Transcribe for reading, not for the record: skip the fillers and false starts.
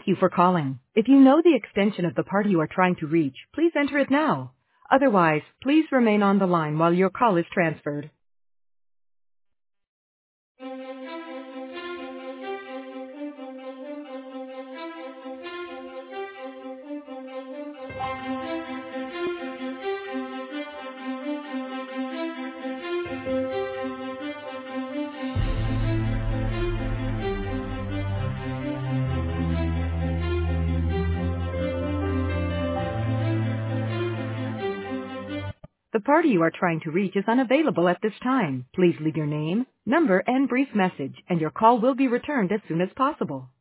Thank you for calling. If you know the extension of the party you are trying to reach, please enter it now. Otherwise, please remain on the line while your call is transferred. The party you are trying to reach is unavailable at this time. Please leave your name, number, and brief message, and your call will be returned as soon as possible.